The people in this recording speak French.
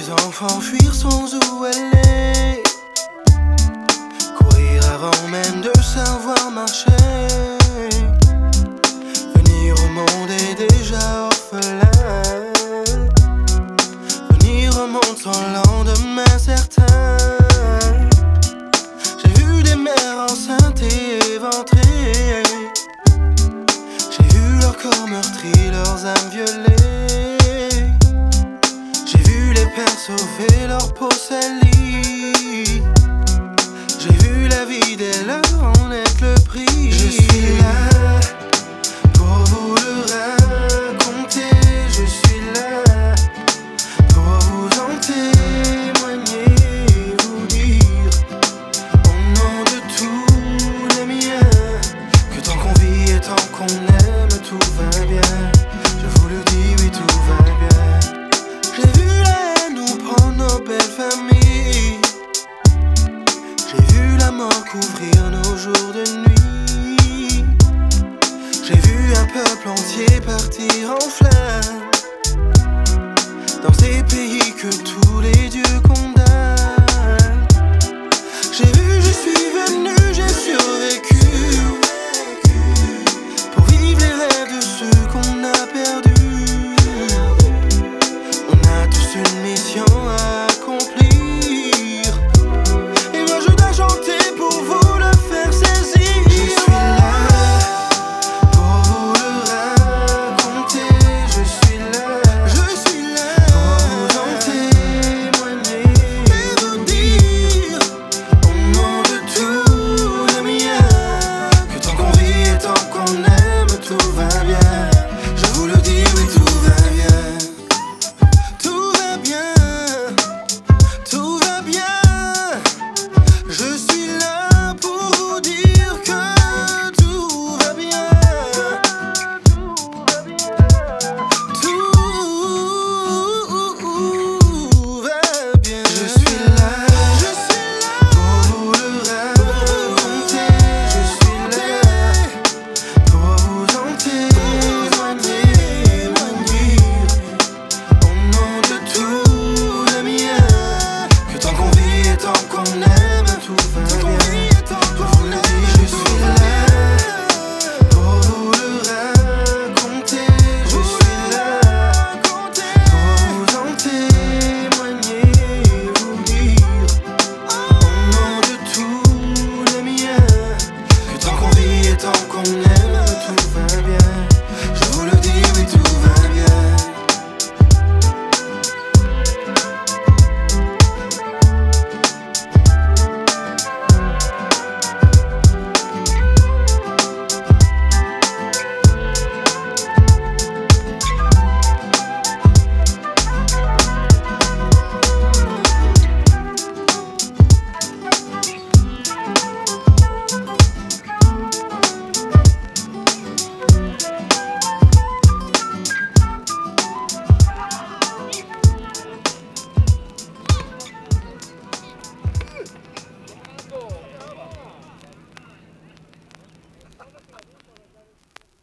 enfants fuir sans où aller, courir avant même de savoir marcher, venir au monde est déjà orphelin, venir au monde sans lendemain certain. J'ai vu des mères enceintes et éventrées, j'ai vu leurs corps meurtris, leurs âmes violées. Pères sauver leur peau salie. J'ai vu la vie des leurs en être le prix. Je suis là pour vous le raconter. Je suis là pour vous en témoigner, vous dire au nom de tous les miens que tant qu'on vit et tant qu'on aime, tout va bien. Je vous le dis, oui, tout va bien. J'ai vu nos belles familles, j'ai vu la mort couvrir nos jours de nuit, j'ai vu un peuple entier partir en flammes.